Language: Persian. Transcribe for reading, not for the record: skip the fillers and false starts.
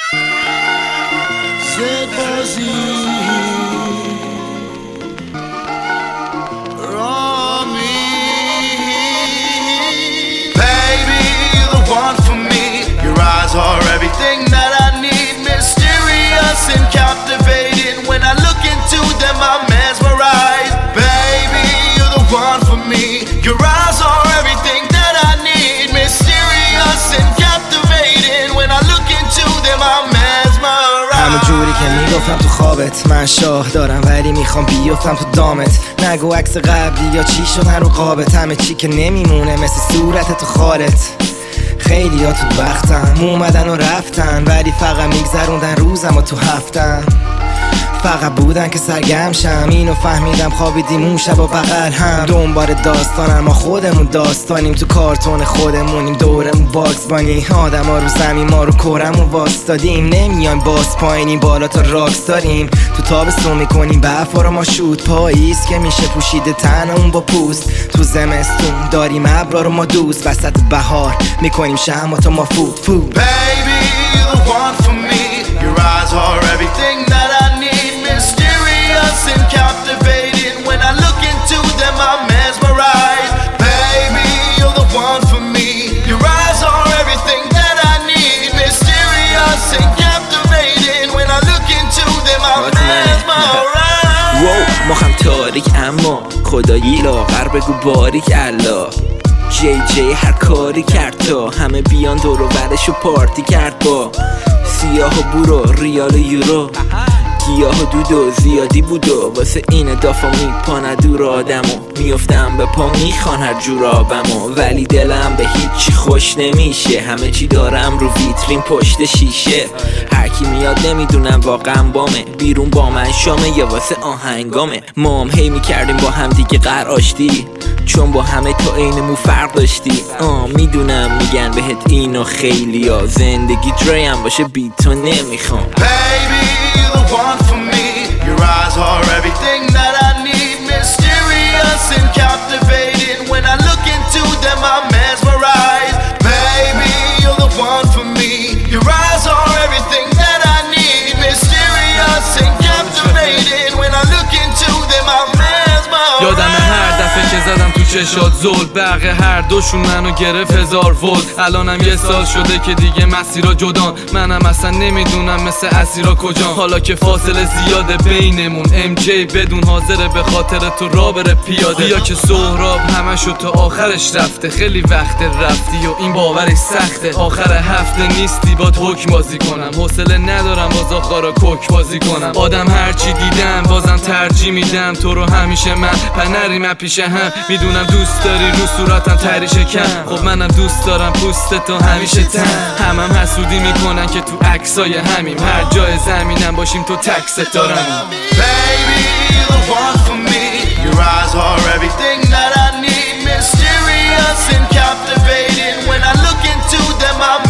Baby, you're the one for me. Your eyes are everything that I need. Mysterious and captivating. When I look into them, I'm mesmerized. Baby, you're the one for me. Your eyes are everything that I need. Mysterious and captivating. When I look into them, I'm mesmerized. همون جوری که میگفتم تو خوابت، من شاه دارم ولی میخوام بیفتم تو دامت. نگو عکس قبلی یا چی شدن رو قابت، همه چی که نمیمونه مثل صورت تو خالت. خیلی ها تو وقتم اومدن و رفتن، ولی فقط میگذروندن روزم و تو هفتم. فقط بودن که سرگرم شم، اینو فهمیدم خوابیدیم اون شب و بغل هم. دنبال داستانم، ما خودمون داستانیم، تو کارتون خودمونیم، دورمون باکس بانی. آدم ها رو زمین، ما رو کرمون واستادیم، نمیایم باز پایینیم، بالا تا راکس داریم. تو تابستون میکنیم برفا رو ما شود، پاییز که میشه پوشیده تنمون با پوست. تو زمستون داریم ابرا رو ما دوست، وسط بهار میکنیم شمع تا ما فود. Baby, you're the one for me. Your eyes are everything that I need. Mysterious and captivating. When I look into them, I'm mesmerized. Baby, you're the one for me. Your eyes are everything that I need. Mysterious and captivating. When I look into them, I'm mesmerized. ما هم تاریک اما خدایی لاغر بگو باریک الله. جی هر کاری کرد تا همه بیان دور و برشو پارتی کرد با سیاه و برو ریال و یورو. گیاه و دود و زیادی بود و واسه این دافا میپانه دور آدمو. میفتم به پا میخوان هر جور آبمو، ولی دلم به هیچی خوش نمیشه. همه چی دارم رو ویترین پشت شیشه. هرکی میاد نمیدونم واقعا بامه، بیرون با من شامه یا واسه آهنگامه. ما هم هی میکردیم با هم دیگه قرار آشتی، چون با همه تا عینمون فرق داشتی. میدونم میگن بهت اینو خیلی ها، زندگی دریم باشه بی تو نمیخوام. Baby, you're the one for me. Your eyes are everything that I need. Mysterious and captivating. When I look into them, I'm mesmerized. Baby, you're the one for me. Your eyes are everything that I need. Mysterious and captivating. When I look into them, I'm mesmerized. یادم هر دفعه که زدم تو چشات زل، برق هر دوشون منو گرفت 1000 ولت. الانم یه سال شده که دیگه مسیرا جدان، منم اصلا نمیدونم مثل اسیرا کجان. حالا که فاصله زیاده بینمون، ام جی بدون حاضره به خاطر تو را بره پیاده. یا که سهراب همشو تا آخرش رفته، خیلی وقت رفتی و این باورش سخته. آخر هفته نیستی باد حکم بازی کنم، حوصله ندارم باز آخارا کوک بازی کنم. آدم هرچی دیدم بازم ترجیح میدم تو رو همیشه. من پنریم پیش هم، میدونم دوست داری رو صورتم تری شکم. خب منم دوست دارم پوست تو همیشه تن. همم حسودی میکنن که تو عکسای همیم، هر جای زمینم باشیم تو تک ستارم. Baby, you're the one for me. Your eyes are everything that I need. Mysterious and captivating. When I look into them, I'm